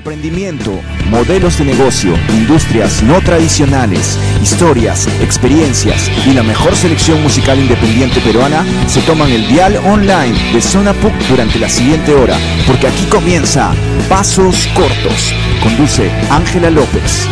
Emprendimiento, modelos de negocio, industrias no tradicionales, historias, experiencias y la mejor selección musical independiente peruana se toman el dial online de Zona PUC durante la siguiente hora, porque aquí comienza Pasos Cortos. Conduce Ángela López.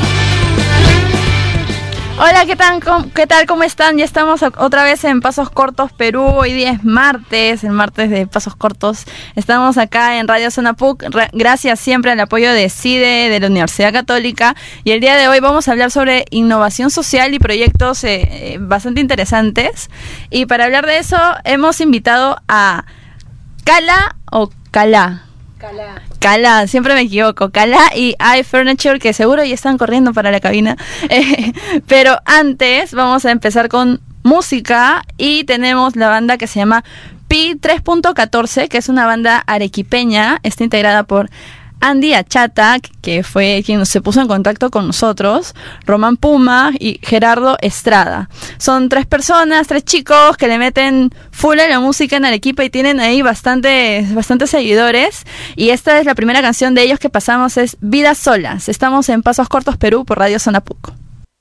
Hola, ¿qué tal? ¿Cómo están? Ya estamos otra vez en Pasos Cortos Perú. Hoy día es martes, el martes de Pasos Cortos. Estamos acá en Radio Zona PUC, gracias siempre al apoyo de CIDE, de la Universidad Católica. Y el día de hoy vamos a hablar sobre innovación social y proyectos bastante interesantes. Y para hablar de eso hemos invitado a Cala, siempre me equivoco, Cala y iFurniture, que seguro ya están corriendo para la cabina. Pero antes vamos a empezar con música y tenemos la banda que se llama Pi 3.14, que es una banda arequipeña, está integrada por Andy Achata, que fue quien se puso en contacto con nosotros, Román Puma y Gerardo Estrada. Son 3 personas, 3 chicos que le meten full a la música en Arequipa y tienen ahí bastantes seguidores. Y esta es la primera canción de ellos que pasamos, es Vidas Solas. Estamos en Pasos Cortos Perú por Radio Zona PUC.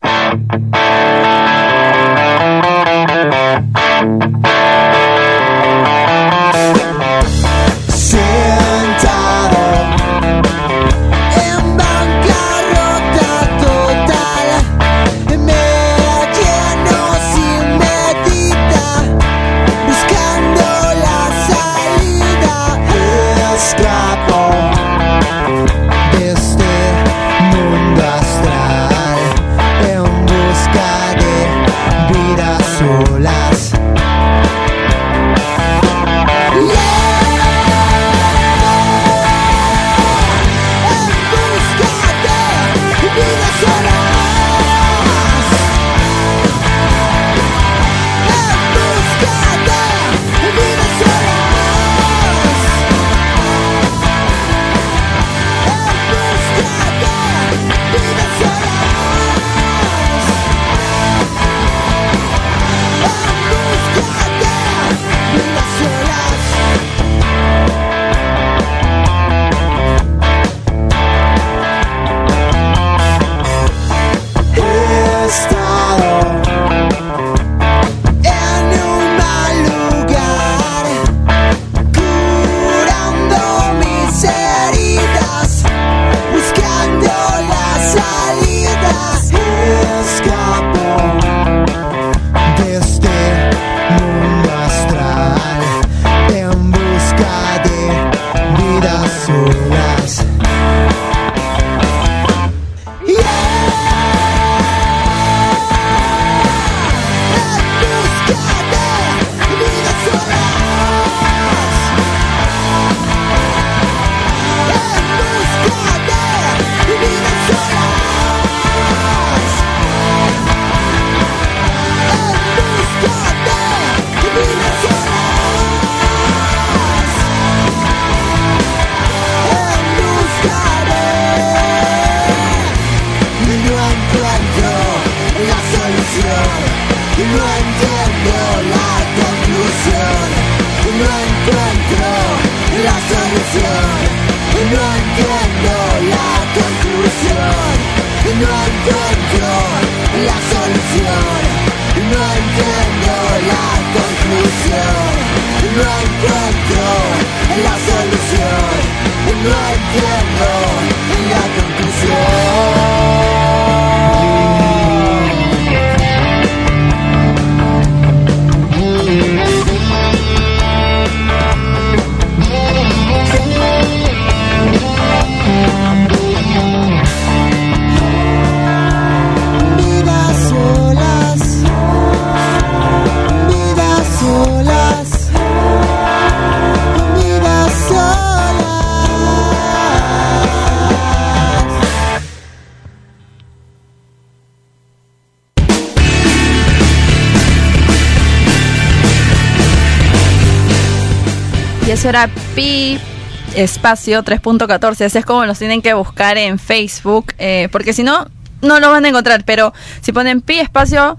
Eso era Pi espacio 3.14, así es como los tienen que buscar en Facebook, porque si no, no lo van a encontrar, pero si ponen Pi espacio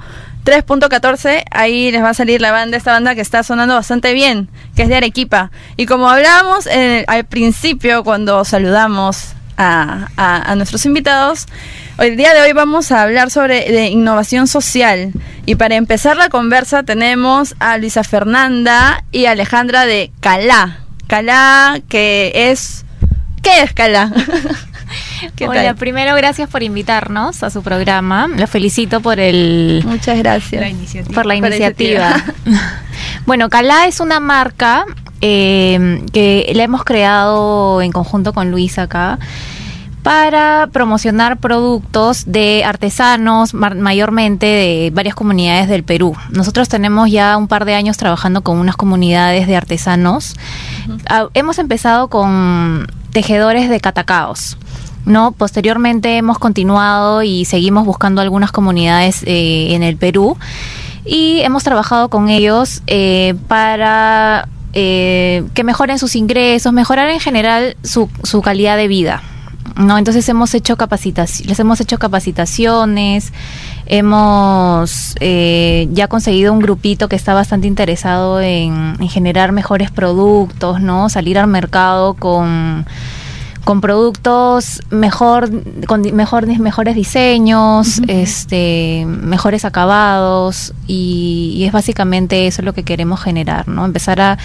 3.14, ahí les va a salir esta banda que está sonando bastante bien, que es de Arequipa. Y como hablábamos al principio, cuando saludamos a nuestros invitados. El día de hoy vamos a hablar de innovación social. Y para empezar la conversa tenemos a Luisa Fernanda y Alejandra de Calá. Calá, ¿qué es Calá? Hola, primero gracias por invitarnos a su programa. Los felicito por Muchas gracias. Por la iniciativa. Bueno, Calá es una marca que la hemos creado en conjunto con Luisa acá para promocionar productos de artesanos, mayormente de varias comunidades del Perú. Nosotros tenemos ya un par de años trabajando con unas comunidades de artesanos. Hemos empezado con tejedores de catacaos, ¿no? Posteriormente hemos continuado y seguimos buscando algunas comunidades en el Perú y hemos trabajado con ellos para que mejoren sus ingresos, mejorar en general su calidad de vida, ¿no? Entonces les hemos hecho capacitaciones, hemos ya conseguido un grupito que está bastante interesado en generar mejores productos, ¿no? Salir al mercado con productos con mejores diseños, mejores acabados, y es básicamente eso lo que queremos generar, ¿no? Empezar a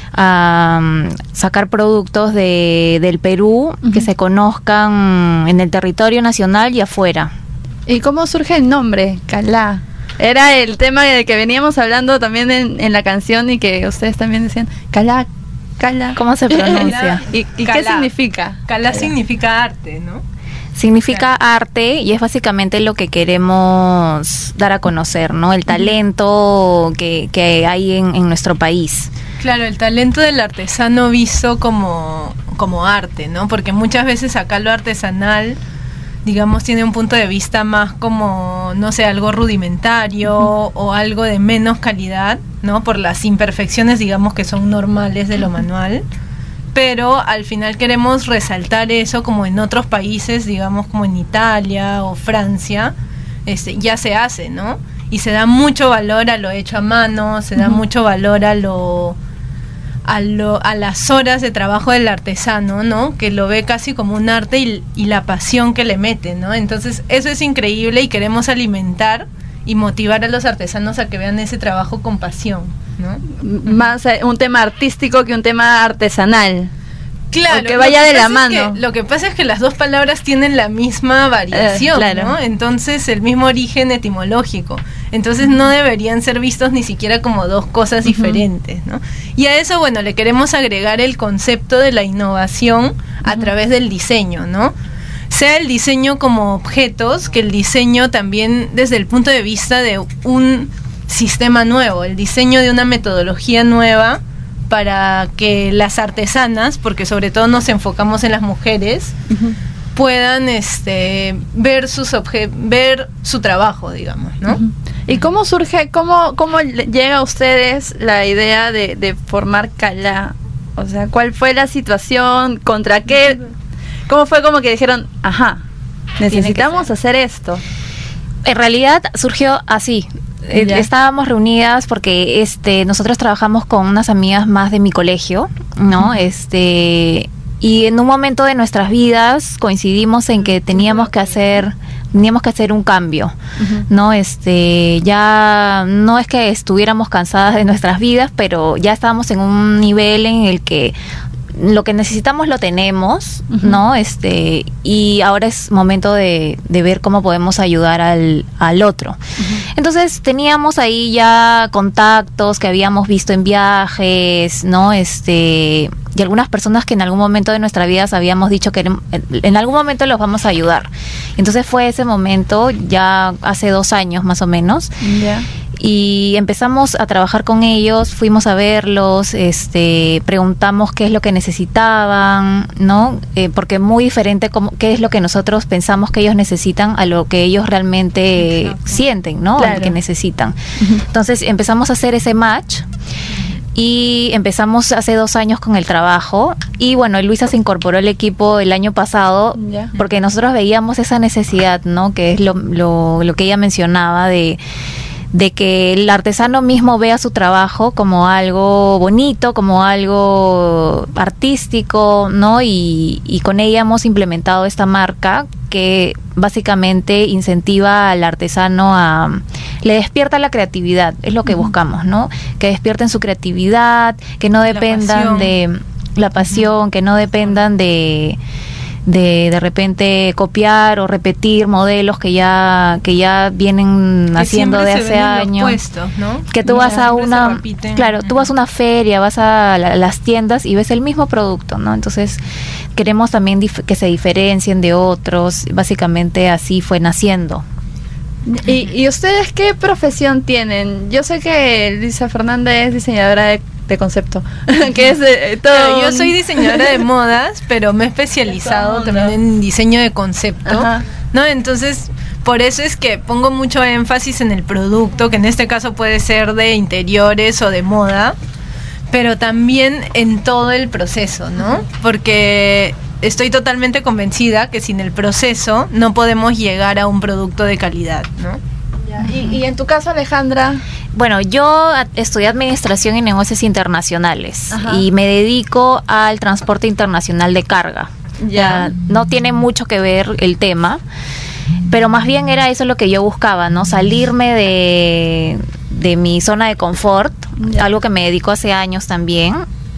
sacar productos del Perú que se conozcan en el territorio nacional y afuera. ¿Y cómo surge el nombre, Calá? Era el tema del que veníamos hablando también en la canción y que ustedes también decían, Calá. ¿Cómo se pronuncia? ¿Y qué significa? Calá significa arte, ¿no? Significa arte y es básicamente lo que queremos dar a conocer, ¿no? El talento que hay en nuestro país. Claro, el talento del artesano visto como arte, ¿no? Porque muchas veces acá lo artesanal, digamos, tiene un punto de vista más como, no sé, algo rudimentario o algo de menos calidad, ¿no? Por las imperfecciones, digamos, que son normales de lo manual. Pero al final queremos resaltar eso, como en otros países, digamos, como en Italia o Francia, ya se hace, ¿no? Y se da mucho valor a lo hecho a mano, se da mucho valor a las horas de trabajo del artesano, ¿no? Que lo ve casi como un arte y la pasión que le mete, ¿no? Entonces eso es increíble y queremos alimentar y motivar a los artesanos a que vean ese trabajo con pasión, ¿no? Más un tema artístico que un tema artesanal. Claro, o que vaya de la mano. Lo que pasa es que las dos palabras tienen la misma variación, claro, ¿no? Entonces el mismo origen etimológico. Entonces no deberían ser vistos ni siquiera como dos cosas diferentes, ¿no? Y a eso, bueno, le queremos agregar el concepto de la innovación a través del diseño, ¿no? Sea el diseño como objetos, que el diseño también desde el punto de vista de un sistema nuevo, el diseño de una metodología nueva para que las artesanas, porque sobre todo nos enfocamos en las mujeres, puedan ver su trabajo, digamos, ¿no? ¿Y cómo surge, cómo llega a ustedes la idea de formar Calá? O sea, ¿cuál fue la situación? ¿Contra qué? ¿Cómo fue como que dijeron, ajá, necesitamos hacer esto? En realidad surgió así. Estábamos reunidas porque nosotros trabajamos con unas amigas más de mi colegio, ¿no? Y en un momento de nuestras vidas coincidimos en que teníamos que hacer un cambio, ¿no? Ya no es que estuviéramos cansadas de nuestras vidas, pero ya estábamos en un nivel en el que lo que necesitamos lo tenemos, ¿no? Y ahora es momento de ver cómo podemos ayudar al otro. Entonces teníamos ahí ya contactos que habíamos visto en viajes, ¿no? Y algunas personas que en algún momento de nuestra vida habíamos dicho que en algún momento los vamos a ayudar. Entonces fue ese momento, ya hace 2 años más o menos. Y empezamos a trabajar con ellos, fuimos a verlos, preguntamos qué es lo que necesitaban, ¿no? Porque muy diferente qué es lo que nosotros pensamos que ellos necesitan a lo que ellos realmente sienten, ¿no? Claro. Que necesitan. Entonces empezamos a hacer ese match y empezamos hace 2 años con el trabajo. Y bueno, Luisa se incorporó al equipo el año pasado porque nosotros veíamos esa necesidad, ¿no? Que es lo que ella mencionaba de que el artesano mismo vea su trabajo como algo bonito, como algo artístico, ¿no? Y con ella hemos implementado esta marca que básicamente incentiva al artesano le despierta la creatividad, es lo que buscamos, ¿no? Que despierten su creatividad, que no dependan de la pasión, que no dependan de repente copiar o repetir modelos que ya vienen haciendo de hace años. Puestos, ¿no? Que tú vas a tú vas a una feria, vas a las tiendas y ves el mismo producto, ¿no? Entonces queremos también que se diferencien de otros, básicamente así fue naciendo. ¿Y ustedes qué profesión tienen? Yo sé que Lisa Fernanda es diseñadora de concepto, que es todo. Yo soy diseñadora de modas, pero me he especializado también en diseño de concepto. Ajá. ¿No? Entonces, por eso es que pongo mucho énfasis en el producto, que en este caso puede ser de interiores o de moda, pero también en todo el proceso, ¿no? Porque estoy totalmente convencida que sin el proceso no podemos llegar a un producto de calidad, ¿no? Y en tu caso, Alejandra. Bueno, yo estudié Administración y Negocios Internacionales. Ajá. Y me dedico al transporte internacional de carga. Ya. No tiene mucho que ver el tema, pero más bien era eso lo que yo buscaba, ¿no? Salirme de mi zona de confort, algo que me dedico hace años también,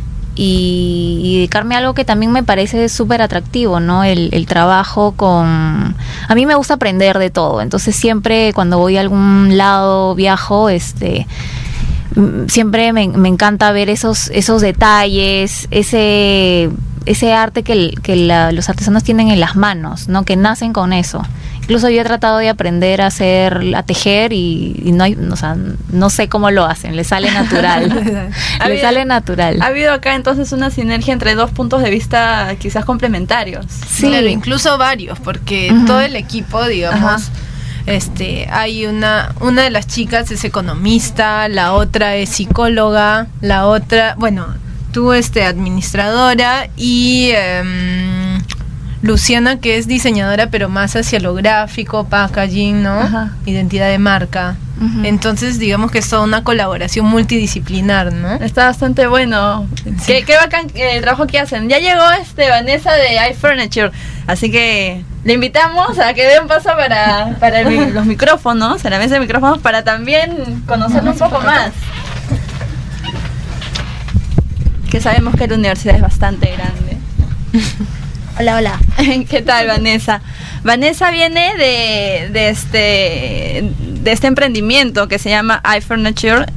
y dedicarme a algo que también me parece súper atractivo, ¿no? El trabajo con... A mí me gusta aprender de todo, entonces siempre cuando voy a algún lado, viajo, siempre me encanta ver esos detalles, ese arte que los artesanos tienen en las manos, ¿no? Que nacen con eso. Incluso yo he tratado de aprender a tejer y no hay, o sea, no sé cómo lo hacen, les sale natural. Sale natural. Ha habido acá entonces una sinergia entre dos puntos de vista quizás complementarios. Sí, claro, incluso varios, porque todo el equipo, digamos, hay una de las chicas es economista, la otra es psicóloga, la otra, bueno, tú administradora y Luciana, que es diseñadora pero más hacia lo gráfico, packaging, ¿no? Ajá. Identidad de marca. Uh-huh. Entonces digamos que es toda una colaboración multidisciplinar, ¿no? Está bastante bueno. Sí. Qué bacán el trabajo que hacen. Ya llegó Vanessa de iFurniture, así que le invitamos a que dé un paso para los micrófonos, en la mesa de micrófonos, para también conocerlo un poco más. Que sabemos que la universidad es bastante grande. Hola. ¿Qué tal, Vanessa? Vanessa viene de este emprendimiento que se llama iFurniture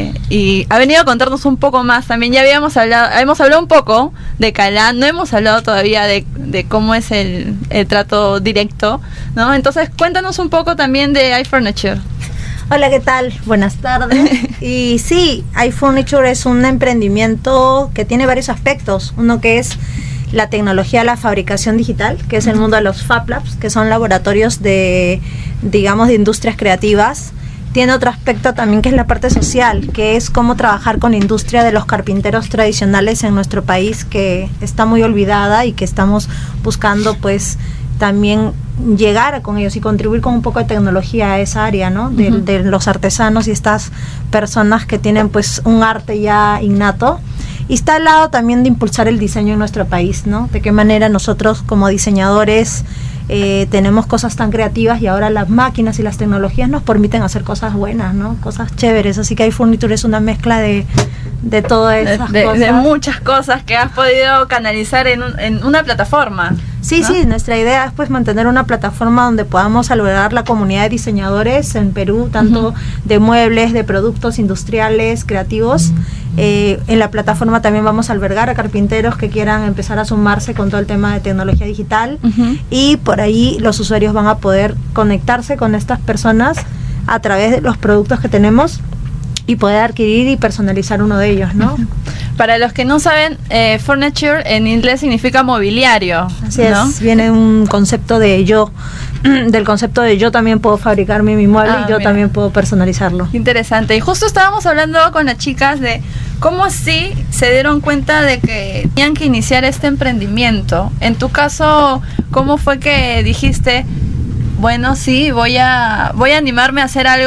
y ha venido a contarnos un poco más. También ya hemos hablado un poco de Calá, no hemos hablado todavía de cómo es el trato directo, ¿no? Entonces, cuéntanos un poco también de iFurniture. Hola, ¿qué tal? Buenas tardes. Y sí, iFurniture es un emprendimiento que tiene varios aspectos. Uno que es la tecnología de la fabricación digital, que es el mundo de los Fab Labs, que son laboratorios de industrias creativas. Tiene otro aspecto también que es la parte social, que es cómo trabajar con la industria de los carpinteros tradicionales en nuestro país, que está muy olvidada y que estamos buscando pues también llegar con ellos y contribuir con un poco de tecnología a esa área, ¿no? De los artesanos y estas personas que tienen pues un arte ya innato. Y está al lado también de impulsar el diseño en nuestro país, ¿no? De qué manera nosotros como diseñadores tenemos cosas tan creativas y ahora las máquinas y las tecnologías nos permiten hacer cosas buenas, ¿no? Cosas chéveres. Así que iFurniture es una mezcla de todas esas cosas. De muchas cosas que has podido canalizar en una plataforma. Sí, ¿no? Sí, nuestra idea es pues mantener una plataforma donde podamos albergar la comunidad de diseñadores en Perú, tanto de muebles, de productos industriales, creativos. En la plataforma también vamos a albergar a carpinteros que quieran empezar a sumarse con todo el tema de tecnología digital y por ahí los usuarios van a poder conectarse con estas personas a través de los productos que tenemos y poder adquirir y personalizar uno de ellos, ¿no? Para los que no saben, furniture en inglés significa mobiliario. Así ¿no? es, viene un concepto de yo, del concepto de yo también puedo fabricarme mi mueble y yo también puedo personalizarlo. Interesante. Y justo estábamos hablando con las chicas de cómo así se dieron cuenta de que tenían que iniciar este emprendimiento. En tu caso, ¿cómo fue que dijiste, bueno, sí, voy a animarme a hacer algo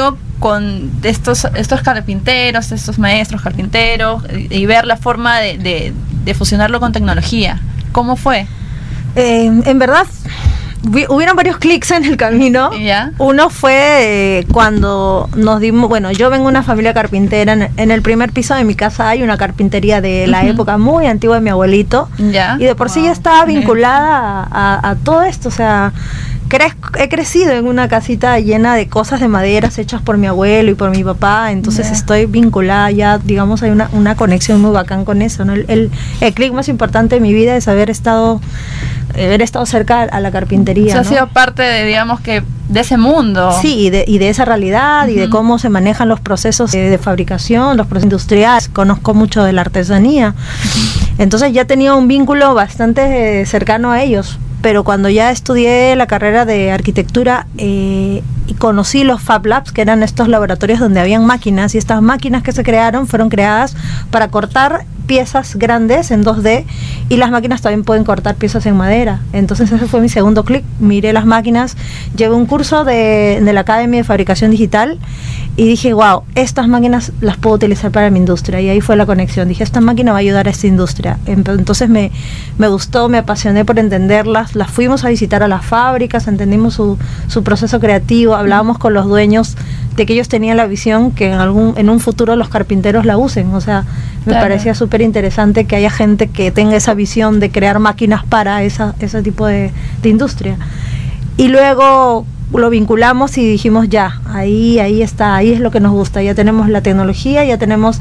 estos carpinteros, estos maestros carpinteros, y ver la forma de fusionarlo con tecnología. ¿Cómo fue? En verdad, hubieron varios clics en el camino. ¿Ya? Uno fue cuando nos dimos, bueno, yo vengo de una familia carpintera. En el primer piso de mi casa hay una carpintería de la época muy antigua de mi abuelito. ¿Ya? Y de por sí ya estaba vinculada a todo esto. O sea, he crecido en una casita llena de cosas de maderas hechas por mi abuelo y por mi papá. Entonces estoy vinculada ya, digamos, hay una conexión muy bacán con eso, ¿no? El clic más importante de mi vida es haber estado cerca a la carpintería. Eso ha ¿no? sido parte de, digamos, que de ese mundo. Sí, y de esa realidad y de cómo se manejan los procesos de fabricación, los procesos industriales. Conozco mucho de la artesanía. Entonces ya tenía un vínculo bastante cercano a ellos. Pero cuando ya estudié la carrera de arquitectura y conocí los Fab Labs, que eran estos laboratorios donde habían máquinas, y estas máquinas que se crearon fueron creadas para cortar piezas grandes en 2D, y las máquinas también pueden cortar piezas en madera. Entonces ese fue mi segundo clic. Miré las máquinas, llevé un curso de la Academia de Fabricación Digital y dije, wow, estas máquinas las puedo utilizar para mi industria. Y ahí fue la conexión. Dije, esta máquina va a ayudar a esta industria. Entonces me gustó, me apasioné por entenderlas. Las fuimos a visitar a las fábricas, entendimos su proceso creativo, hablábamos con los dueños de que ellos tenían la visión que en un futuro los carpinteros la usen. O sea, me parecía súper interesante que haya gente que tenga esa visión de crear máquinas para ese tipo de industria. Y luego lo vinculamos y dijimos, ya, ahí está, ahí es lo que nos gusta. Ya tenemos la tecnología, ya tenemos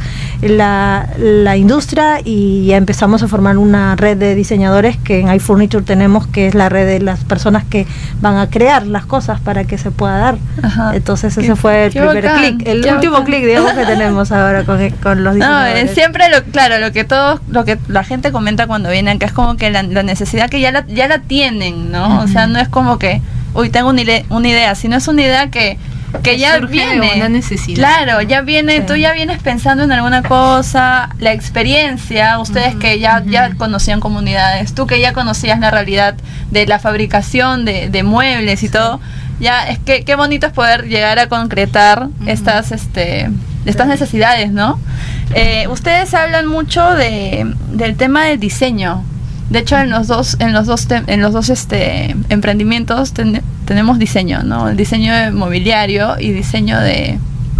la industria, y ya empezamos a formar una red de diseñadores que en iFurniture tenemos, que es la red de las personas que van a crear las cosas para que se pueda dar. Ajá. Entonces ese fue el primer clic, el último clic, digamos, que tenemos ahora con los diseñadores. No, siempre lo que la gente comenta cuando vienen, que es como que la necesidad que ya la tienen, ¿no? O sea, no es como que tengo una idea, sino es una idea que ya viene, una necesidad. Claro, ya viene, sí. Tú ya vienes pensando en alguna cosa, la experiencia, ustedes que ya conocían comunidades, tú que ya conocías la realidad de la fabricación de muebles y todo, ya es que qué bonito es poder llegar a concretar estas necesidades, ¿no? Ustedes hablan mucho del tema del diseño. De hecho, en los dos emprendimientos tenemos diseño, ¿no? El diseño de mobiliario y diseño de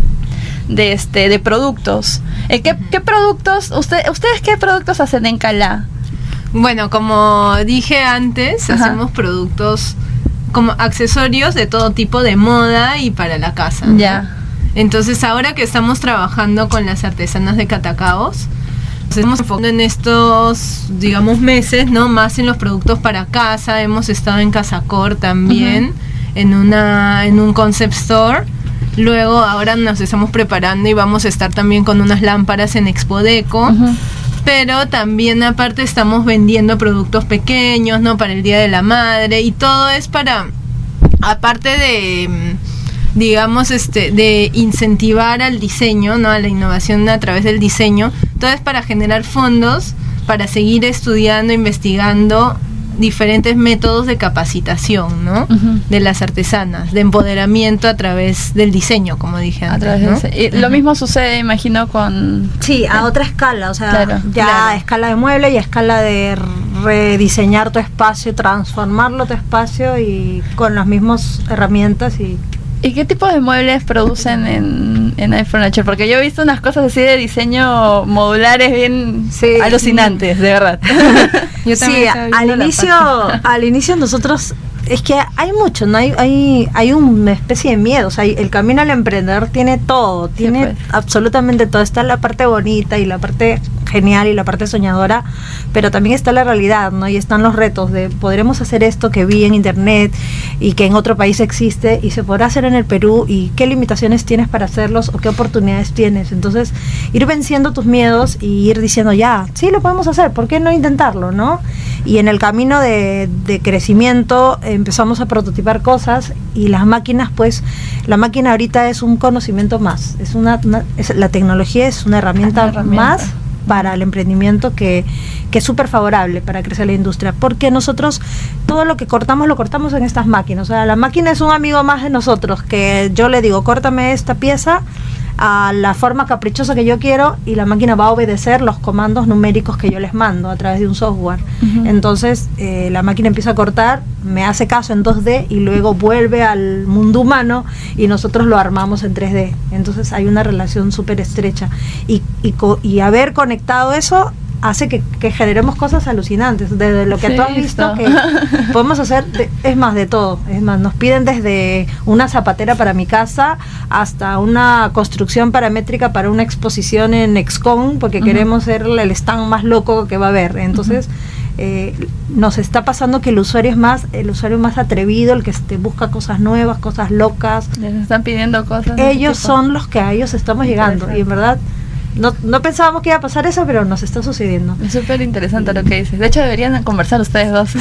productos. ¿Qué productos ustedes qué productos hacen en Cala? Bueno, como dije antes, hacemos productos como accesorios de todo tipo de moda y para la casa, ¿no? Ya. Entonces, ahora que estamos trabajando con las artesanas de Catacaos, estamos enfocando en estos, digamos, meses, ¿no? Más en los productos para casa. Hemos estado en Casacor también, en un concept store. Luego, ahora nos estamos preparando y vamos a estar también con unas lámparas en Expodeco. Pero también, aparte, estamos vendiendo productos pequeños, ¿no? Para el Día de la Madre. Y todo es para, aparte de, digamos, de incentivar al diseño, ¿no? A la innovación a través del diseño. Todo es para generar fondos, para seguir estudiando, investigando diferentes métodos de capacitación, ¿no? De las artesanas, de empoderamiento a través del diseño, como dije antes, ¿no? Y lo mismo sucede, imagino, con... Sí, a otra escala, o sea, claro, a escala de mueble y a escala de rediseñar tu espacio, transformarlo tu espacio, y con las mismas herramientas. ¿Y qué tipo de muebles producen en iFurniture? Porque yo he visto unas cosas así de diseño modulares bien alucinantes, de verdad. Yo también al inicio nosotros, es que hay mucho, ¿no? Hay una especie de miedo. O sea, el camino al emprendedor tiene todo, tiene absolutamente todo. Está la parte bonita y la parte genial y la parte soñadora, pero también está la realidad, ¿no? Y están los retos de, ¿podremos hacer esto que vi en internet y que en otro país existe y se podrá hacer en el Perú? ¿Y qué limitaciones tienes para hacerlos o qué oportunidades tienes? Entonces, ir venciendo tus miedos y ir diciendo, ya, sí lo podemos hacer, ¿por qué no intentarlo, no? Y en el camino de crecimiento empezamos a prototipar cosas, y las máquinas, pues, la máquina ahorita es un conocimiento más, la tecnología es una herramienta más para el emprendimiento que es súper favorable para crecer la industria, porque nosotros todo lo que cortamos lo cortamos en estas máquinas. O sea, la máquina es un amigo más de nosotros, que yo le digo, córtame esta pieza a la forma caprichosa que yo quiero, y la máquina va a obedecer los comandos numéricos que yo les mando a través de un software. Entonces la máquina empieza a cortar, me hace caso en 2D y luego vuelve al mundo humano y nosotros lo armamos en 3D. Entonces hay una relación súper estrecha, y haber conectado eso hace que generemos cosas alucinantes, desde lo que tú has visto, que podemos hacer, es más, de todo. Es más, nos piden desde una zapatera para mi casa hasta una construcción paramétrica para una exposición en ExCon, porque queremos ser el stand más loco que va a haber. Entonces nos está pasando que el usuario más atrevido, el que busca cosas nuevas, cosas locas. Les están pidiendo cosas. Ellos son los que a ellos estamos llegando, y en verdad no pensábamos que iba a pasar eso, pero nos está sucediendo. Es súper interesante lo que dices. De hecho, deberían conversar ustedes dos.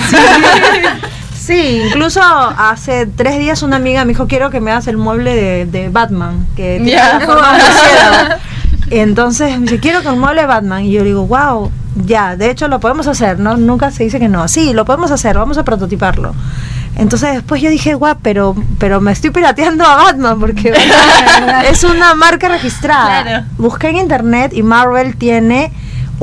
Sí, incluso hace 3 días una amiga me dijo, quiero que me hagas el mueble de Batman, que tiene la forma de cielo. Entonces me dice, quiero que el mueble de Batman. Y yo digo, wow, ya, de hecho lo podemos hacer, ¿no? Nunca se dice que no. Sí, lo podemos hacer, vamos a prototiparlo. Entonces después yo dije, guau, pero me estoy pirateando a Batman, porque es una marca registrada. Claro. Busqué en internet y Marvel tiene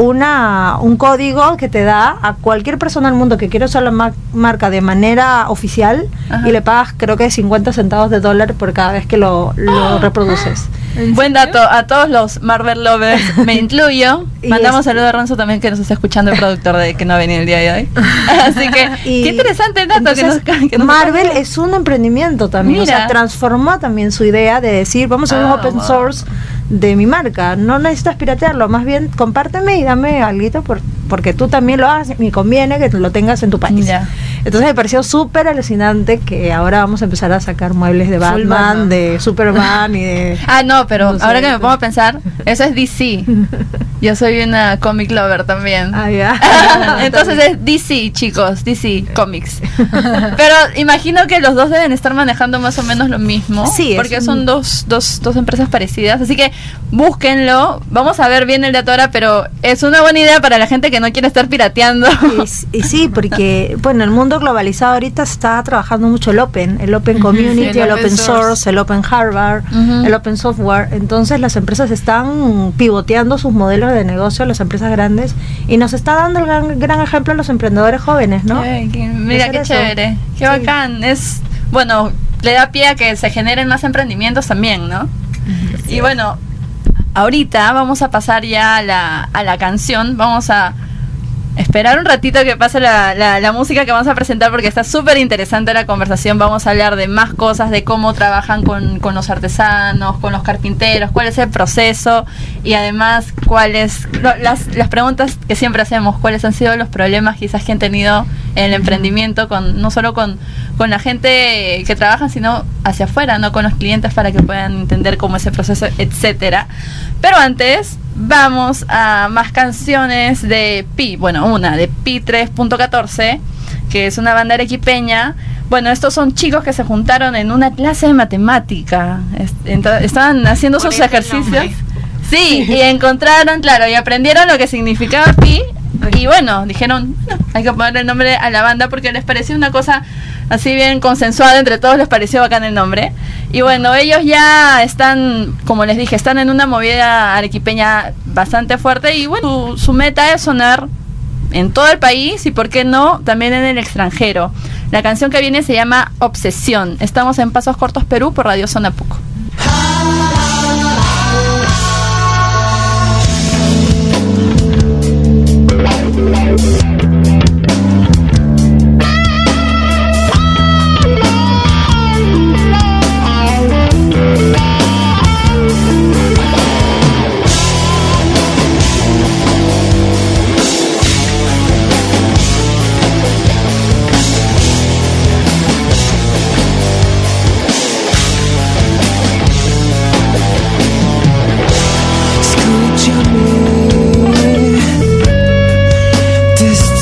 un código que te da a cualquier persona del mundo que quiera usar la marca de manera oficial. Ajá. Y le pagas, creo que 50 centavos de dólar por cada vez que lo reproduces. Buen dato a todos los Marvel lovers, me incluyo. Mandamos saludos a Renzo también, que nos está escuchando, el productor de que no ha venido el día de hoy. Así que qué interesante el dato. Entonces, que nos Marvel es un emprendimiento también. Mira. O sea, transformó también su idea de decir, vamos a hacer un open source de mi marca. No necesitas piratearlo, más bien compárteme y dame algo porque tú también lo haces, me conviene que lo tengas en tu país. Ya. Entonces me pareció súper alucinante que ahora vamos a empezar a sacar muebles de Batman, de Superman y de... no, pero no sé, ahora que me pongo a pensar, eso es DC. Yo soy una comic lover también. Ya. Entonces es DC, chicos, DC Comics. Pero imagino que los dos deben estar manejando más o menos lo mismo. Sí, porque son dos empresas parecidas. Así que búsquenlo. Vamos a ver bien el dato ahora, pero es una buena idea para la gente que no quiere estar pirateando. Y sí, porque bueno, el mundo globalizado ahorita está trabajando mucho el Open Community, sí, el Open Source, el Open Hardware, el Open Software. Entonces las empresas están pivoteando sus modelos de negocio, las empresas grandes, y nos está dando el gran ejemplo a los emprendedores jóvenes, ¿no? Mira qué chévere, qué bacán. Es, bueno, le da pie a que se generen más emprendimientos también, ¿no? Y bueno, ahorita vamos a pasar ya a la canción. Vamos a esperar un ratito que pase la música que vamos a presentar, porque está súper interesante la conversación. Vamos a hablar de más cosas, de cómo trabajan con los artesanos, con los carpinteros, cuál es el proceso, y además cuáles las preguntas que siempre hacemos, cuáles han sido los problemas quizás que han tenido en el emprendimiento, no solo con la gente que trabaja, sino hacia afuera, no con los clientes, para que puedan entender cómo es el proceso, etcétera. Pero antes vamos a más canciones de Pi. Bueno, una de Pi 3.14, que es una banda arequipeña. Bueno, estos son chicos que se juntaron en una clase de matemática. Estaban haciendo sus ejercicios. Sí, y encontraron, claro, y aprendieron lo que significaba Pi. Y bueno, dijeron, hay que ponerle el nombre a la banda porque les pareció una cosa así bien consensuada entre todos, les pareció bacán el nombre. Y bueno, ellos ya están, como les dije, están en una movida arequipeña bastante fuerte, y bueno, su meta es sonar en todo el país y, por qué no, también en el extranjero. La canción que viene se llama Obsesión. Estamos en Pasos Cortos, Perú, por Radio Zona Puco. This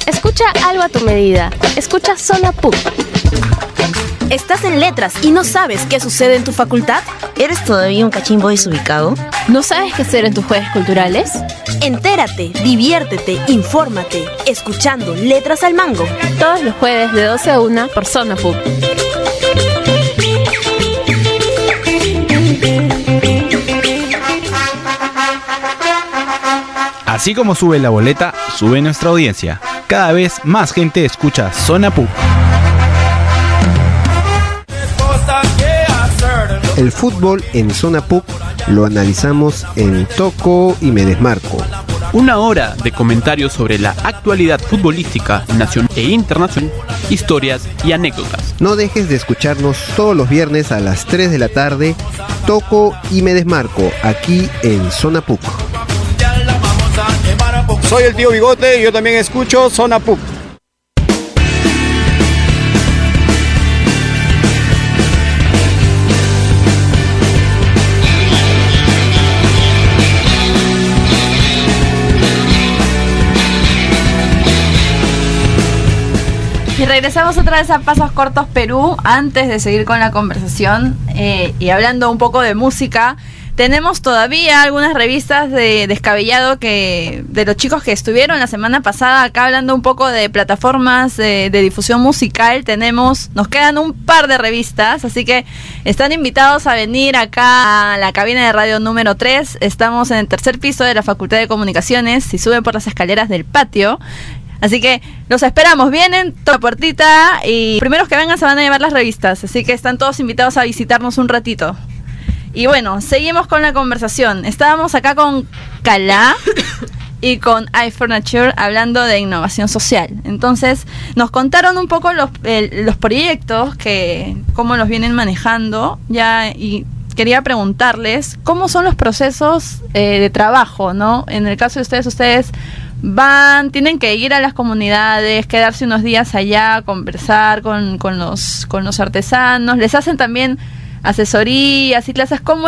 Escucha algo a tu medida. Escucha Zona PUC. ¿Estás en letras y no sabes qué sucede en tu facultad? ¿Eres todavía un cachimbo desubicado? ¿No sabes qué hacer en tus jueves culturales? Entérate, diviértete, infórmate, escuchando Letras al Mango. Todos los jueves de 12 a 1 por Zona PUC. Así como sube la boleta, sube nuestra audiencia. Cada vez más gente escucha Zona PUC. El fútbol en Zona PUC lo analizamos en Toco y Me Desmarco. Una hora de comentarios sobre la actualidad futbolística nacional e internacional, historias y anécdotas. No dejes de escucharnos todos los viernes a las 3 de la tarde, Toco y Me Desmarco, aquí en Zona PUC. Soy el tío Bigote y yo también escucho Zona PUC. Y regresamos otra vez a Pasos Cortos Perú. Antes de seguir con la conversación y hablando un poco de música, tenemos todavía algunas revistas de Descabellado de los chicos que estuvieron la semana pasada acá hablando un poco de plataformas de difusión musical. Nos quedan un par de revistas, así que están invitados a venir acá a la cabina de radio número 3. Estamos en el tercer piso de la Facultad de Comunicaciones. Si suben por las escaleras del patio. Así que los esperamos, vienen, toda la puertita y primeros que vengan se van a llevar las revistas, así que están todos invitados a visitarnos un ratito. Y bueno, seguimos con la conversación. Estábamos acá con Calá y con iFurniture hablando de innovación social. Entonces, nos contaron un poco los proyectos, cómo los vienen manejando ya, y quería preguntarles cómo son los procesos de trabajo, ¿no? En el caso de ustedes tienen que ir a las comunidades, quedarse unos días allá, conversar con los artesanos, les hacen también asesorías y clases. ¿Cómo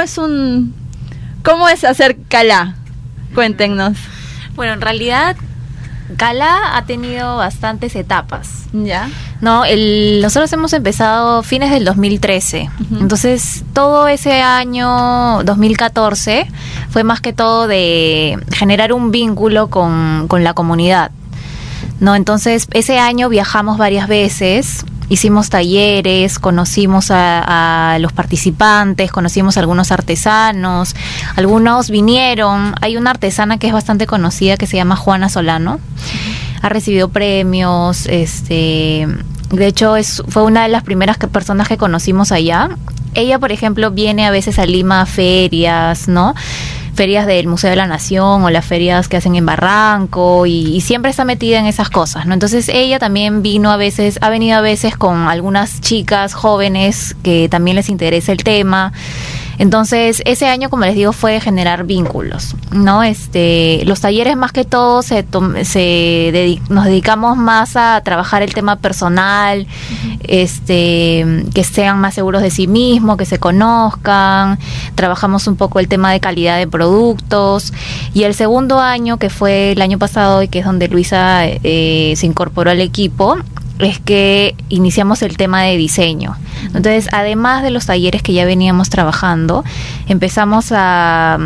es hacer Calá? Cuéntenos. Bueno, en realidad Calá ha tenido bastantes etapas. ¿Ya? No, nosotros hemos empezado fines del 2013. Uh-huh. Entonces, todo ese año 2014 fue más que todo de generar un vínculo con la comunidad. No, entonces ese año viajamos varias veces. Hicimos talleres, conocimos a los participantes, conocimos a algunos artesanos, algunos vinieron. Hay una artesana que es bastante conocida que se llama Juana Solano, ha recibido premios, de hecho fue una de las primeras personas que conocimos allá. Ella, por ejemplo, viene a veces a Lima a ferias, ¿no? Ferias del Museo de la Nación o las ferias que hacen en Barranco y siempre está metida en esas cosas, ¿no? Entonces ella también ha venido a veces con algunas chicas jóvenes que también les interesa el tema. Entonces ese año, como les digo, fue generar vínculos, ¿no? Los talleres más que todo nos dedicamos más a trabajar el tema personal, que sean más seguros de sí mismos, que se conozcan. Trabajamos un poco el tema de calidad de productos. Y el segundo año, que fue el año pasado y que es donde Luisa se incorporó al equipo, es que iniciamos el tema de diseño. Entonces, además de los talleres que ya veníamos trabajando, empezamos a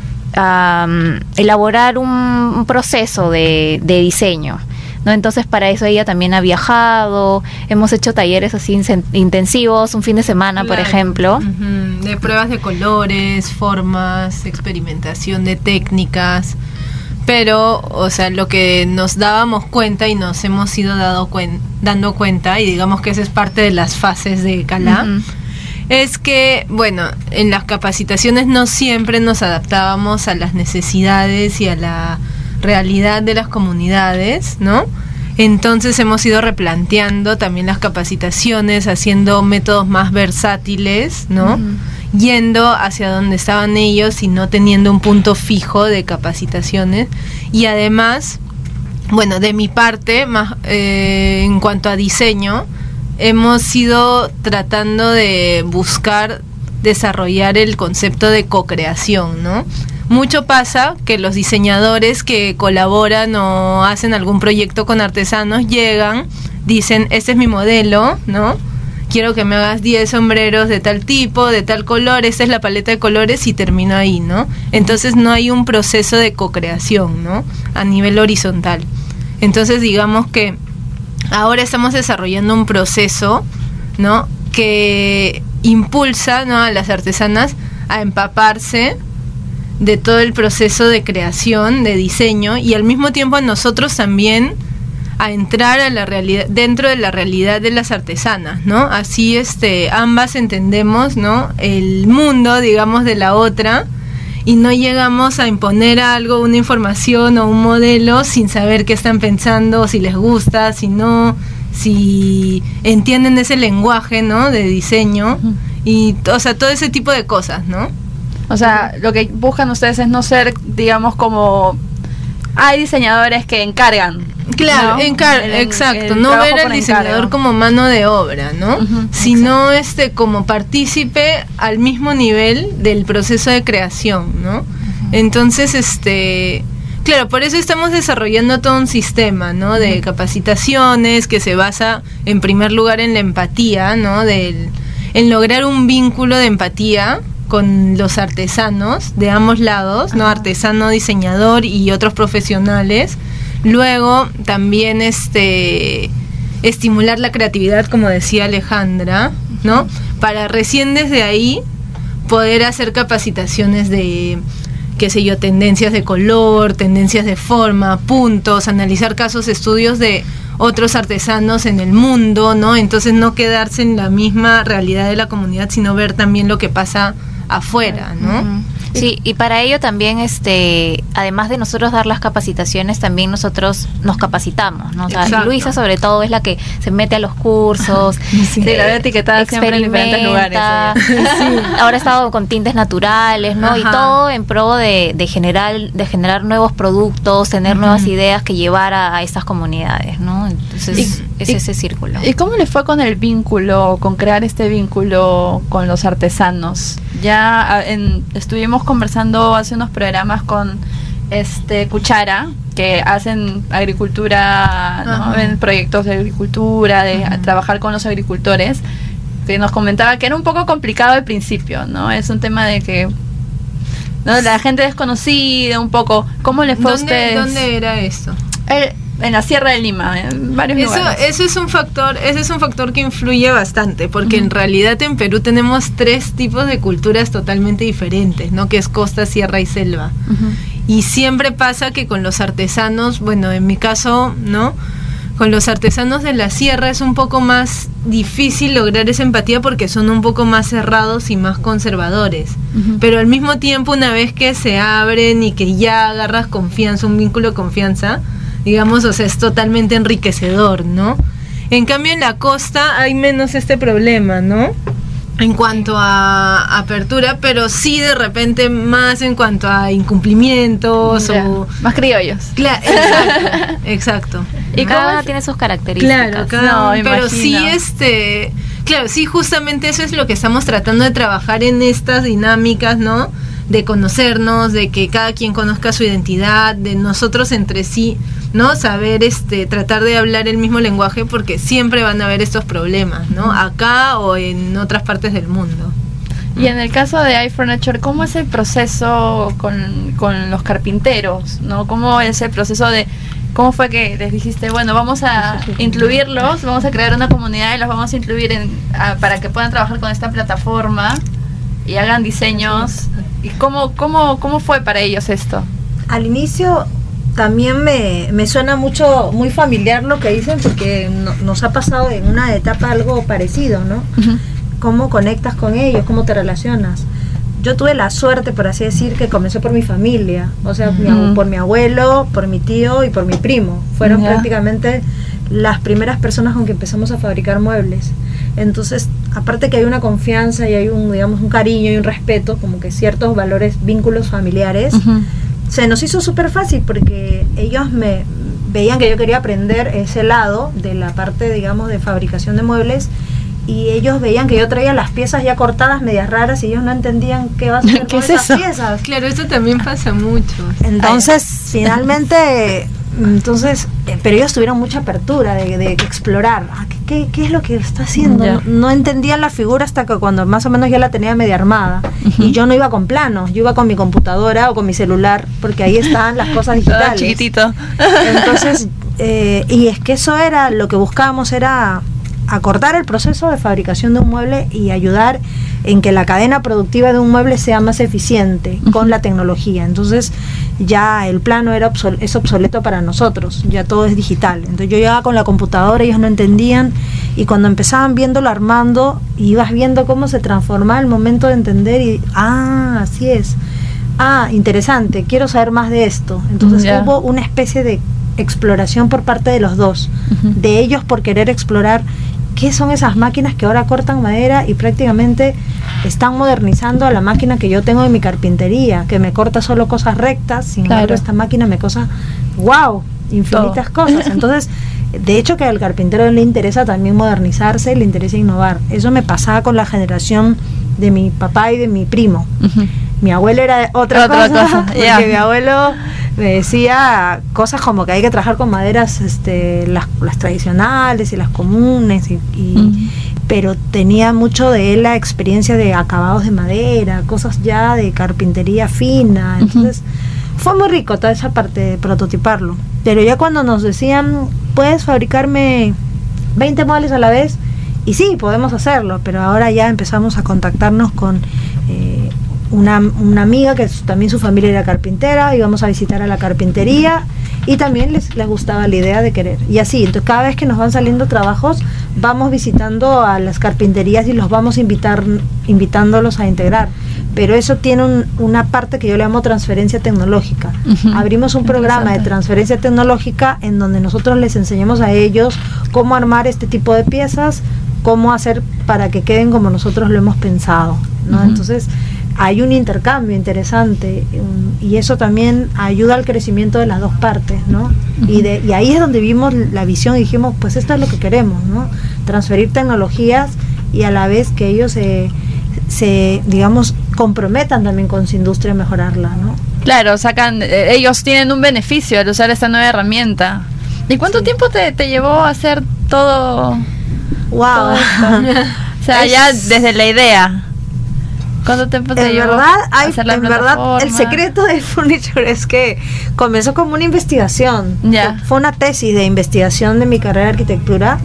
elaborar un proceso de diseño, ¿no? Entonces, para eso ella también ha viajado, hemos hecho talleres así intensivos, un fin de semana, claro, por ejemplo. Uh-huh. De pruebas de colores, formas, experimentación de técnicas. Pero, o sea, lo que nos dábamos cuenta y nos hemos ido dando cuenta, y digamos que esa es parte de las fases de Calá, uh-huh, es que, bueno, en las capacitaciones no siempre nos adaptábamos a las necesidades y a la realidad de las comunidades, ¿no? Entonces hemos ido replanteando también las capacitaciones, haciendo métodos más versátiles, ¿no? Uh-huh. Yendo hacia donde estaban ellos y no teniendo un punto fijo de capacitaciones. Y además, bueno, de mi parte, más en cuanto a diseño, hemos ido tratando de buscar desarrollar el concepto de co-creación, ¿no? mucho pasa que los diseñadores que colaboran o hacen algún proyecto con artesanos llegan, dicen, este es mi modelo, ¿no? Quiero que me hagas 10 sombreros de tal tipo, de tal color, esta es la paleta de colores y termino ahí, ¿no? Entonces no hay un proceso de co-creación, ¿no? A nivel horizontal. Entonces digamos que ahora estamos desarrollando un proceso, ¿no? Que impulsa, ¿no?, a las artesanas a empaparse de todo el proceso de creación, de diseño, y al mismo tiempo a nosotros también a entrar a la realidad, dentro de la realidad de las artesanas, ¿no? Así ambas entendemos, ¿no?, el mundo, digamos, de la otra, y no llegamos a imponer algo, una información o un modelo sin saber qué están pensando, si les gusta, si no, si entienden ese lenguaje, ¿no?, de diseño, y, o sea, todo ese tipo de cosas, ¿no? O sea, lo que buscan ustedes es no ser, digamos, como... Hay diseñadores que encargan. Claro, ¿no? Exacto. No ver al diseñador encargo como mano de obra, ¿no? Sino como partícipe al mismo nivel del proceso de creación, ¿no? Entonces, claro, por eso estamos desarrollando todo un sistema, ¿no?, de capacitaciones que se basa, en primer lugar, en la empatía, ¿no?, en lograr un vínculo de empatía con los artesanos de ambos lados, ¿no?, artesano, diseñador y otros profesionales. Luego también estimular la creatividad, como decía Alejandra, ¿no?, para recién desde ahí poder hacer capacitaciones de, qué sé yo, tendencias de color, tendencias de forma, puntos, analizar casos, estudios de otros artesanos en el mundo, ¿no? Entonces no quedarse en la misma realidad de la comunidad, sino ver también lo que pasa afuera, ¿no? Sí, y para ello también, además de nosotros dar las capacitaciones, también nosotros nos capacitamos, ¿no? O sea, Exacto. Luisa sobre todo es la que se mete a los cursos, sí, la veo etiquetada siempre en diferentes lugares. Sí. Ahora he estado con tintes naturales, ¿no? Ajá. Y todo en pro de generar nuevos productos, tener nuevas ideas que llevar a estas comunidades, ¿no? Entonces es ese círculo. ¿Y cómo les fue con el vínculo, con crear este vínculo con los artesanos? Ya estuvimos conversando hace unos programas con Cuchara, que hacen agricultura, ¿no?, en proyectos de agricultura, de trabajar con los agricultores, que nos comentaba que era un poco complicado al principio, ¿no? Es un tema de que, ¿no?, la gente desconocida un poco. ¿Cómo les fue a ustedes? ¿Dónde era esto? En la Sierra de Lima, en varios lugares. Ese es un factor que influye bastante, porque en realidad en Perú tenemos 3 tipos de culturas totalmente diferentes, ¿no?, que es costa, sierra y selva. Y siempre pasa que con los artesanos, bueno, en mi caso, ¿no?, con los artesanos de la sierra es un poco más difícil lograr esa empatía porque son un poco más cerrados y más conservadores. Pero al mismo tiempo, una vez que se abren y que ya agarras confianza, un vínculo de confianza, digamos, o sea, es totalmente enriquecedor, ¿no? En cambio, en la costa hay menos este problema, ¿no?, en cuanto a apertura, pero sí de repente más en cuanto a incumplimientos o... Más criollos. Claro, exacto. Y cada uno tiene sus características. Claro, pero sí, claro, sí, justamente eso es lo que estamos tratando de trabajar en estas dinámicas, ¿no?, de conocernos, de que cada quien conozca su identidad, de nosotros entre sí, ¿no?, saber tratar de hablar el mismo lenguaje, porque siempre van a haber estos problemas, ¿no?, acá o en otras partes del mundo. Y en el caso de iFurniture, ¿cómo es el proceso con los carpinteros, ¿no? ¿Cómo es el proceso cómo fue que les dijiste, bueno, vamos a incluirlos, vamos a crear una comunidad y los vamos a incluir para que puedan trabajar con esta plataforma y hagan diseños? ¿Y cómo fue para ellos esto? Al inicio también me suena muy familiar lo que dicen, porque nos ha pasado en una etapa algo parecido, ¿no? ¿Cómo conectas con ellos? ¿Cómo te relacionas? Yo tuve la suerte, por así decir, que comenzó por mi familia, o sea, por mi abuelo, por mi tío y por mi primo. Fueron prácticamente las primeras personas con que empezamos a fabricar muebles. Entonces, aparte que hay una confianza y hay un cariño y un respeto, como que ciertos valores, vínculos familiares, se nos hizo súper fácil porque ellos me veían que yo quería aprender ese lado de la parte, digamos, de fabricación de muebles, y ellos veían que yo traía las piezas ya cortadas, medias raras, y ellos no entendían qué va a hacer con esas piezas. Claro, eso también pasa mucho. Entonces, finalmente, pero ellos tuvieron mucha apertura de explorar. ¿Qué es lo que está haciendo? No entendían la figura hasta que cuando más o menos ya la tenía media armada. Y yo no iba con planos, yo iba con mi computadora o con mi celular, porque ahí estaban las cosas digitales. Todo chiquitito. Entonces, y es que eso era, lo que buscábamos era acortar el proceso de fabricación de un mueble y ayudar en que la cadena productiva de un mueble sea más eficiente con la tecnología. Entonces ya el plano es obsoleto para nosotros, ya todo es digital. Entonces yo llegaba con la computadora, ellos no entendían, y cuando empezaban viéndolo armando, ibas viendo cómo se transformaba el momento de entender y así es, interesante, quiero saber más de esto. Entonces hubo una especie de exploración por parte de los dos, de ellos por querer explorar qué son esas máquinas que ahora cortan madera y prácticamente están modernizando a la máquina que yo tengo en mi carpintería, que me corta solo cosas rectas. Sin embargo, esta máquina me cosa, infinitas cosas. Entonces, de hecho, que al carpintero le interesa también modernizarse, le interesa innovar. Eso me pasaba con la generación de mi papá y de mi primo. Mi abuelo era otra cosa, porque mi abuelo me decía cosas como que hay que trabajar con maderas las tradicionales y las comunes, pero tenía mucho de él la experiencia de acabados de madera, cosas ya de carpintería fina. Entonces fue muy rico toda esa parte de prototiparlo. Pero ya cuando nos decían, ¿puedes fabricarme 20 muebles a la vez? Y sí, podemos hacerlo, pero ahora ya empezamos a contactarnos con una amiga que también su familia era carpintera, íbamos a visitar a la carpintería y también les gustaba la idea de querer. Y así, entonces cada vez que nos van saliendo trabajos, vamos visitando a las carpinterías y los vamos invitándolos a integrar. Pero eso tiene una parte que yo le llamo transferencia tecnológica. Abrimos un programa de transferencia tecnológica en donde nosotros les enseñamos a ellos cómo armar este tipo de piezas, cómo hacer para que queden como nosotros lo hemos pensado, ¿no? Entonces hay un intercambio interesante y eso también ayuda al crecimiento de las dos partes, ¿no? Y ahí es donde vimos la visión y dijimos, pues esto es lo que queremos, ¿no? Transferir tecnologías y a la vez que ellos se digamos, comprometan también con su industria a mejorarla, ¿no? Claro, ellos tienen un beneficio al usar esta nueva herramienta. ¿Y cuánto tiempo te llevó a hacer todo? ¡Wow! Todo esto? O sea, ya desde la idea. ¿Cuánto tiempo te llevó a hacer la plataforma? En verdad, el secreto de Furniture es que comenzó como una investigación. Fue una tesis de investigación de mi carrera de arquitectura,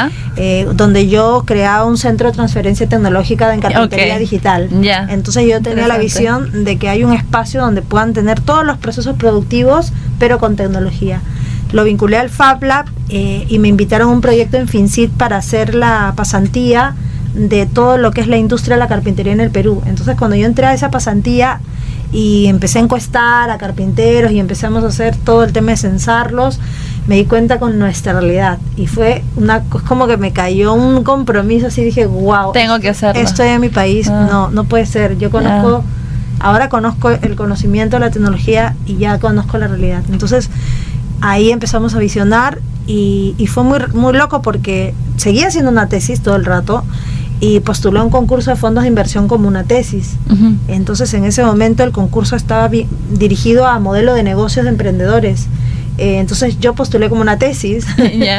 donde yo creaba un centro de transferencia tecnológica en carpintería digital. Entonces yo tenía la visión de que hay un espacio donde puedan tener todos los procesos productivos, pero con tecnología. Lo vinculé al Fab Lab y me invitaron a un proyecto en FinCit para hacer la pasantía de todo lo que es la industria de la carpintería en el Perú. Entonces cuando yo entré a esa pasantía y empecé a encuestar a carpinteros y empezamos a hacer todo el tema de censarlos, me di cuenta con nuestra realidad y fue como que me cayó un compromiso, así dije, wow, tengo que hacerlo. Estoy en mi país, no puede ser. Yo conozco, ahora conozco el conocimiento de la tecnología y ya conozco la realidad. Entonces ahí empezamos a visionar y fue muy, muy loco porque seguía haciendo una tesis todo el rato y postulé a un concurso de fondos de inversión como una tesis. Entonces en ese momento el concurso estaba dirigido a modelo de negocios de emprendedores. Entonces yo postulé como una tesis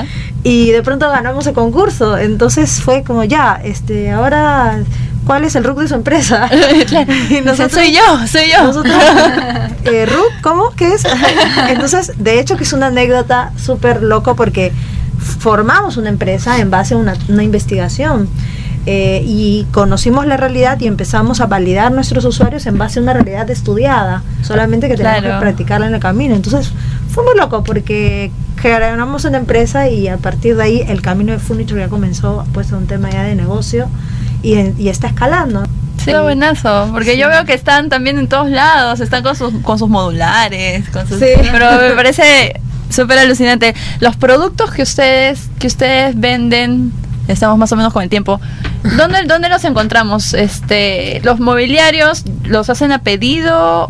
y de pronto ganamos el concurso. Entonces fue como ahora ¿cuál es el RUC de su empresa? Y nosotros, soy yo. Nosotros, ¿RUC? ¿Cómo? ¿Qué es? Entonces, de hecho que es una anécdota súper loco porque formamos una empresa en base a una investigación. Y conocimos la realidad y empezamos a validar nuestros usuarios en base a una realidad estudiada, solamente que tenemos que practicarla en el camino. Entonces fue muy loco porque ganamos una empresa y a partir de ahí el camino de Furniture ya comenzó, pues, a un tema ya de negocio y está escalando. Sí, buenazo, porque yo veo que están también en todos lados, están con sus modulares, pero me parece súper alucinante. Los productos que ustedes venden, estamos más o menos con el tiempo, ¿dónde los encontramos? ¿Los mobiliarios los hacen a pedido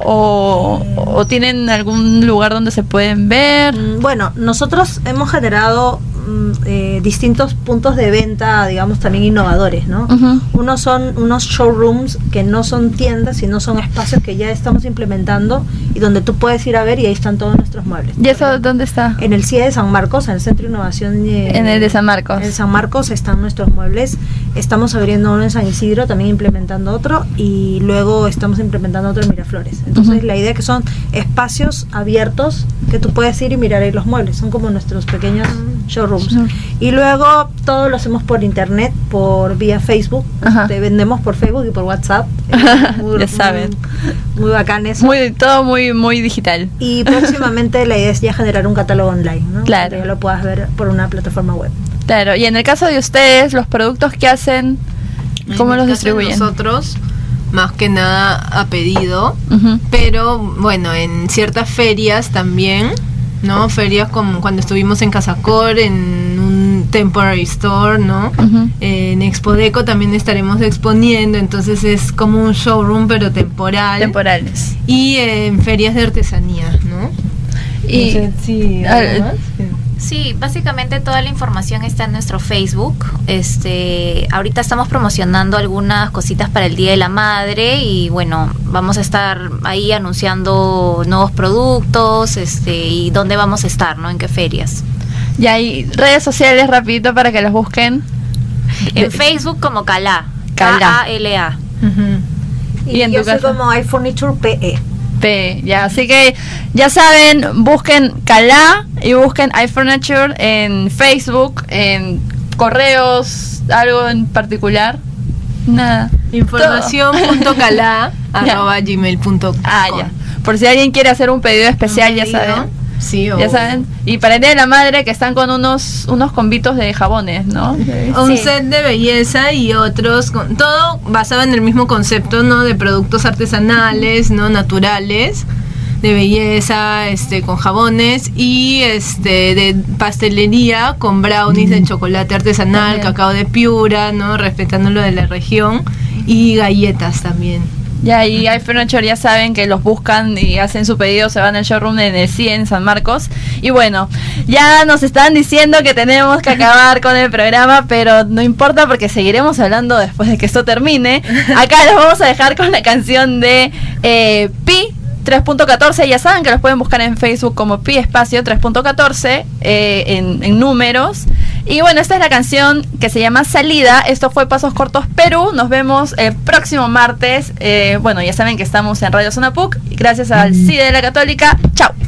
o tienen algún lugar donde se pueden ver? Bueno, nosotros hemos generado distintos puntos de venta, digamos, también innovadores, ¿no? Unos son unos showrooms que no son tiendas, sino son espacios que ya estamos implementando y donde tú puedes ir a ver y ahí están todos nuestros muebles. ¿Y eso dónde está? En el CIE de San Marcos, en el Centro de Innovación. En el de San Marcos. En San Marcos están nuestros muebles. Estamos abriendo uno en San Isidro, también implementando otro, y luego estamos implementando otro en Miraflores. Entonces la idea es que son espacios abiertos que tú puedes ir y mirar ahí los muebles. Son como nuestros pequeños showrooms. Y luego todo lo hacemos por internet, por vía Facebook. Te vendemos por Facebook y por WhatsApp. Ya saben. Muy bacán eso. Todo muy digital. Y próximamente la idea es ya generar un catálogo online, ¿no? Claro. Que ya lo puedas ver por una plataforma web. Claro, y en el caso de ustedes, los productos que hacen, ¿cómo los distribuyen? Nosotros, más que nada a pedido, pero bueno, en ciertas ferias también, ¿no? Ferias como cuando estuvimos en Casacor, en un temporary store, ¿no? En Expodeco también estaremos exponiendo, entonces es como un showroom pero temporal. Temporales. Y en ferias de artesanía, ¿no? Y no sé, sí, ¿algo más? Sí, básicamente toda la información está en nuestro Facebook. Ahorita estamos promocionando algunas cositas para el Día de la Madre y bueno, vamos a estar ahí anunciando nuevos productos, y dónde vamos a estar, ¿no? En qué ferias. Y hay redes sociales rapidito para que los busquen. En Facebook como Cala. K-A-L-A. Y en yo soy como iFurniture PE. Ya, así que ya saben, busquen Cala y busquen iFurniture en Facebook, en correos, algo en particular. Nada. Información.cala@gmail.com. Ya. Por si alguien quiere hacer un pedido especial, ya saben. Sí, ya saben. Y para el Día de la Madre, que están con unos convitos de jabones, ¿no? Un set de belleza y otros, todo basado en el mismo concepto, ¿no? De productos artesanales, ¿no? Naturales, de belleza, con jabones y de pastelería con brownies de chocolate artesanal, cacao de Piura, ¿no? Respetando lo de la región, y galletas también. Ya, y iFurniture ya saben que los buscan y hacen su pedido, se van al showroom en el CIE en San Marcos. Y bueno, ya nos están diciendo que tenemos que acabar con el programa, pero no importa porque seguiremos hablando después de que esto termine. Acá los vamos a dejar con la canción de Pi 3.14, ya saben que los pueden buscar en Facebook como Pi Espacio 3.14 en números. Y bueno, esta es la canción que se llama Salida. Esto fue Pasos Cortos Perú. Nos vemos el próximo martes. Bueno, ya saben que estamos en Radio Zona PUC. Gracias al CIDE de la Católica. Chao.